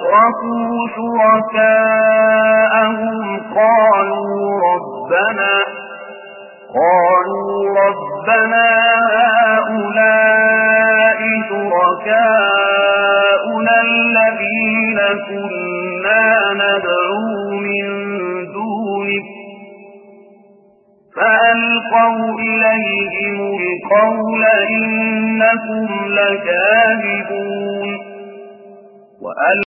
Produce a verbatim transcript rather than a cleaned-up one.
أشركوا شركاءهم قالوا ربنا قالوا ربنا هؤلاء شركاؤنا الذين كنا ندعو من دونك فألقوا إليهم القول إنكم لكاذبون.